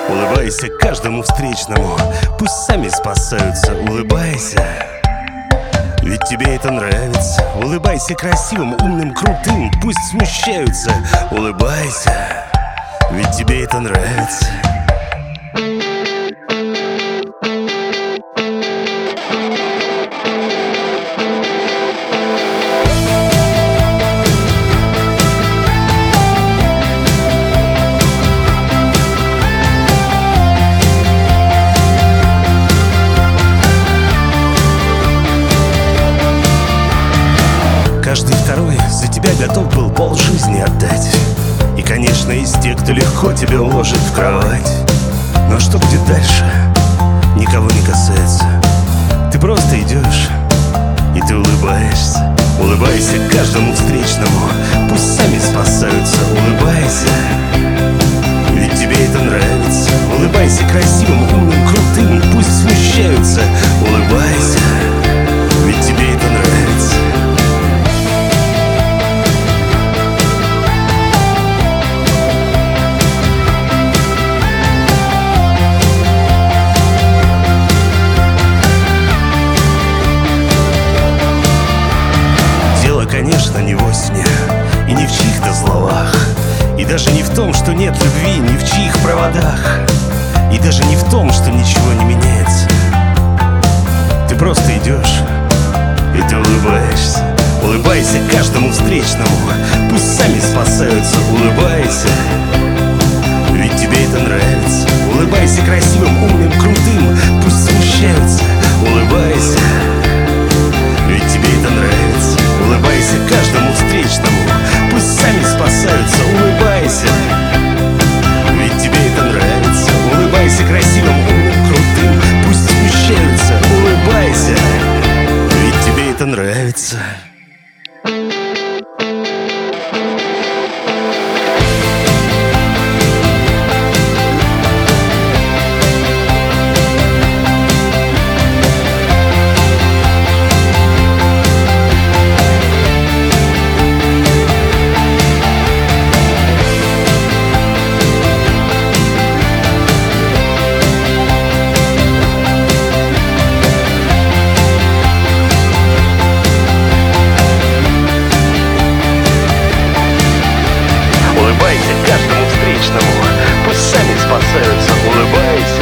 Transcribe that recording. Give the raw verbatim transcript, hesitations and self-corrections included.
Улыбайся каждому встречному, пусть сами спасаются. Улыбайся, ведь тебе это нравится. Улыбайся красивым, умным, крутым, пусть смущаются. Улыбайся, ведь тебе это нравится. Каждый второй за тебя готов был полжизни отдать. И, конечно, из тех, кто легко тебя уложит в кровать. Но что будет дальше, никого не касается. Ты просто идешь, и ты улыбаешься. Улыбайся каждому встречному, пусть сами спасаются. Улыбайся, ведь тебе это нравится. Улыбайся красивым, умным, крутым, пусть смущаются. Улыбайся, ведь тебе это нравится. Конечно, не во сне и не в чьих-то словах, и даже не в том, что нет любви ни в чьих проводах, и даже не в том, что ничего не меняется. Ты просто идешь, и ты улыбаешься. Улыбайся каждому встречному, пусть сами спасаются. Улыбайся, ведь тебе это нравится. Улыбайся красивым, умным, крутым, пусть смущаются. Улыбайся, ведь тебе это нравится. Улыбайся каждому встречному, пусть сами спасаются. Улыбайся, ведь тебе это нравится. Улыбайся красивым, умным, крутым, пусть смущаются. Улыбайся, ведь тебе это нравится. Улыбайся каждому встречному, пусть сами спасаются. Улыбайся,